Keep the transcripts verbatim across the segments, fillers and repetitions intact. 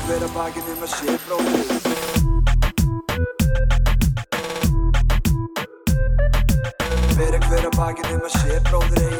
hver að baki nema sé bróðir Fyrir hver að baki nema sé bróðir eigi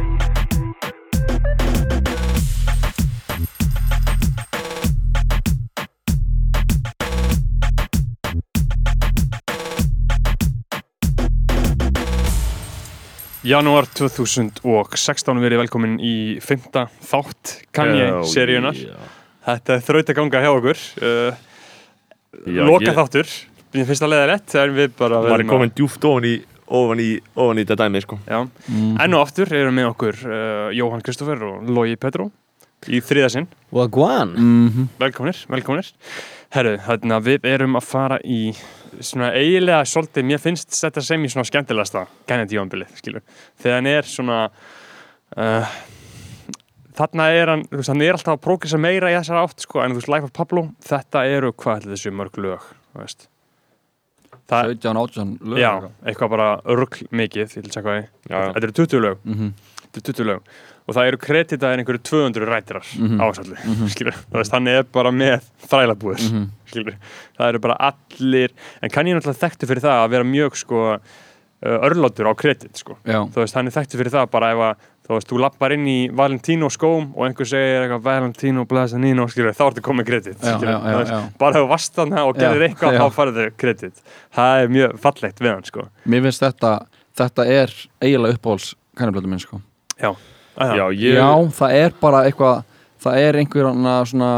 Janúar tvö þúsund og sextán verið velkomin í fimmta þátt Kanye-seríunar. Yeah. Þetta er þraut að ganga hjá okkur. Uh, Já, Loka ég- þáttur. Mér finnst það leiðilegt þegar við bara Maður er verðum komin djúpt ofan í, ofan í, ofan í þetta dæmi, sko. Já. Enn og aftur eru með okkur uh, Jóhann Kristoffer og Logi Pedro í þriða sinn. Wagwan Mm-hmm. Velkomnir, velkomnir. Herru, þarna við erum að fara í svona eiginlega svolítið, mér finnst þetta sem í svona skemmtilegasta Kennedy-tímabilið, skilur. Þegar hann er svona uh, þarna er hann, þú veist, hann er alltaf að prógressa meira í þessari átt, sko, en þú veist, Life of Pablo, þetta eru, hvað ætli þessu mörg lög, þú veist. Það, sautján, átján lög já, eitthvað bara rugl mikið, ég vil segja hvað ég. Já. Þetta eru tuttugu lög. Mhm. Þetta eru tuttugu lög. Og það eru kreditaðir einhverju tvö hundruð rætirar Mhm. ásallu, skilur. Það veist, hann er bara með þrælabúðir, Mhm. skilur. Það eru bara allir, en kann ég náttúrulega þekktu fyrir það að vera mjög, sko, uh, örlátur á kredit, sko. Já. Þú veist, hann er þekktu fyrir það bara ef að, þú veist, þú lappar inn í Valentino skóm og einhver segir eitthvað Valentino Blazanino, skilur, þá ertu komið kredit, Já, skilur. já, já, Þú veist, já. bara ef þú varst þarna og gerðir Já, eitthvað, já. þá farið þau kredit. Það er mjög fallegt við hann, sko. Mér finnst þetta þetta er eiginlega uppáhalds kannablötu minn, sko. Já. Að Já, ég... Já, það er bara eitthvað það er einhver hana svona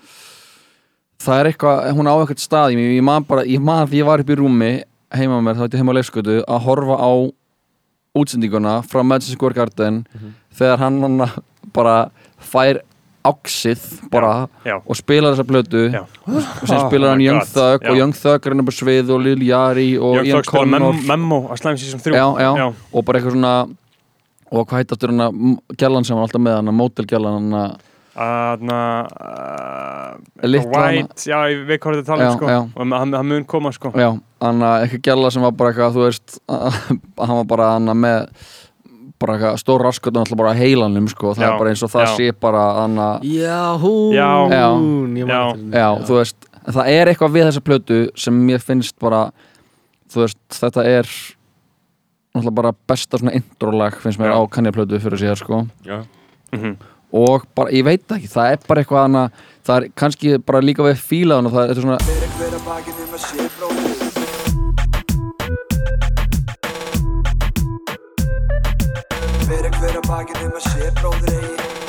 það er eitthvað, hún á eitthvað stað ég, ég man bara, ég man því ég var upp í rúmi heima með mér, þá ætti heima á Leifsgötu að horfa á útsendinguna frá Madison Square Garden þegar hann hana bara fær áxið bara Já. og spilar þessa blötu Já. og sem spilar Oh hann my Young God. Thug Já. og Young Thug er hann upp á svið og Lil Yachty og Young Ian Thug spila Connor mem Memo að Slime Season þrjú. já, já, Já. og bara eitthvað svona og hvað heit aftur hann að gælan sem var alltaf með hann að mótelgælan hann að Þarna uh, Litla White, já, ég veit hvað þetta tala um, Já, sko. já. Og hann, hann mun koma, sko. já, hann að eitthvað gæla sem var bara eitthvað þú veist, hann var bara hann að með bara eitthvað stór raskot og bara heilanum, sko, það Já, er bara eins og það já. sé bara hann að, Já, hún Já. Já. Ég Já. man eftir henni. já, þú veist það er eitthvað við þessa plötu sem mér finnst bara, þú veist, þetta er náttúrulega bara besta svona intro-lag finnst mér Já. á Kanye-plötu fyrir síðar, sko Já. Mhm. og bara, ég veit það ekki, það er bara eitthvað hana, það er kannski bara líka við fílaðan og það er svona Fyrir hver að baki nema sé bróðir Fyrir hver að baki nema sé bróðir eigi